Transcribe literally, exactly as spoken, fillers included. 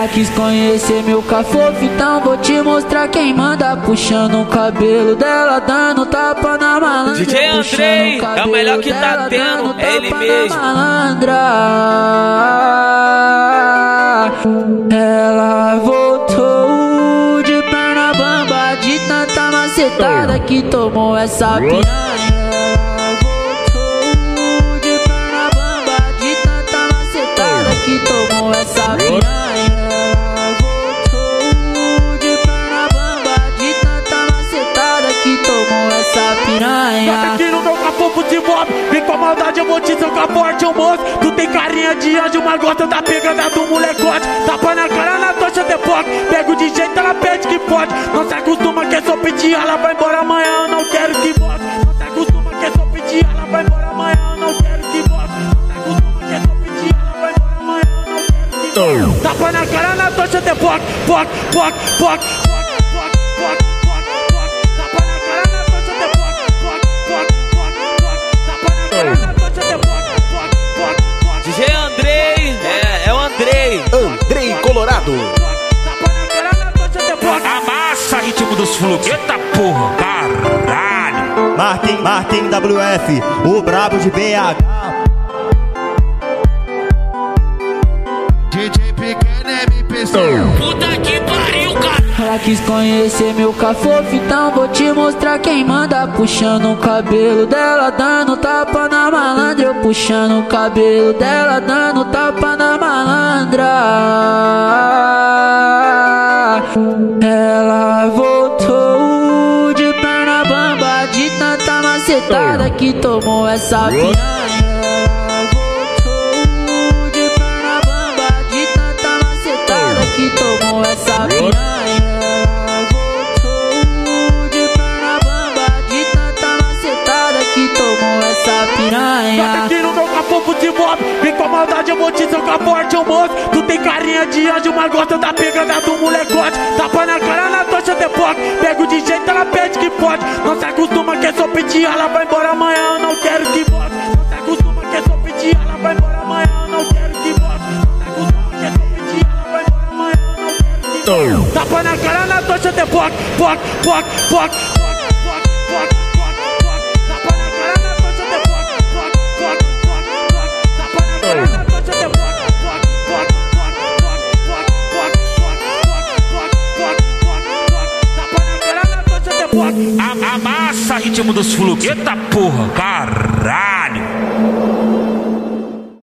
Ela quis conhecer meu cafofo, então vou te mostrar quem manda. Puxando o cabelo dela, dando tapa na malandra. D J Andrei é o melhor que tá tendo, é ele mesmo. Malandra. Ela voltou de perna bamba, de tanta macetada que tomou essa piranha. Que tomou essa piranha. Voltou de perna bamba, de tanta macetada que tomou essa piranha. Bota aqui no meu capô de mob, vem com a maldade, eu vou te socar forte, eu moço. Tu tem carinha de anjo, mas gosta da pegada do molecote. Tapa na cara na tocha de foco, pego de jeito, ela pede que pode. Não se acostuma que é só pedir, ela vai embora amanhã, eu não quero que volte. Não se acostuma que é só pedir, ela vai embora amanhã, eu não quero que volte. Não se acostuma que é só pedir, ela vai embora amanhã, eu não quero que volte. Tapa na cara na tocha de foco, foco, foco, foco, foco, foco, foco, foco. Tapa na cara na tocha de foco, foco, foco, foco, foco. Tapa na cara na tocha de foco, foco, foco, foco. D J Andrei, é, é o Andrei. Andrei Colorado. Tapa na cara na tocha de foco. Amassa ritmo dos fluxos. Eita porra, caralho. Marquem, Marquem W F, o brabo de B H. D J Pequeno M P C. Puta que pariu, cara. Ela quis conhecer meu cafofo, então vou te mostrar quem manda. Puxando o cabelo dela, dando tapa na malandra. Eu puxando o cabelo dela, dando tapa na malandra. Ela voltou de perna bamba, de tanta macetada que tomou essa piranha. Voltou de perna bamba, de tanta macetada que tomou essa piranha. Voltou de perna bamba, de tanta macetada que tomou essa piranha. Bota aqui no meu capô de mob, vem com a maldade, eu vou te socar forte, eu moço. Tu tem carinha de anjo, mas gosta da pegada do molecote. Tapa na cara na tocha de foco, pego de jeito, ela pede que pode. Não se acostuma que é só pedir, ela vai embora amanhã, eu não quero que volte. Não se acostuma que é só pedir, ela vai embora amanhã, eu não quero que volte. Não se acostuma que é só pedir, ela vai embora amanhã, eu não quero que volte. Tapa na cara na tocha de foco, foco, foco, foco, foco, foco, foco, foco. Tapa na cara na tocha de foco, foco, foco, foco, foco. Tapa na cara na tocha de foco, foco, foco, foco, foco, foco, foco, foco, foco. Tapa na cara na tocha de foco. Amassa ritmo dos fluxos. Eita porra, caralho.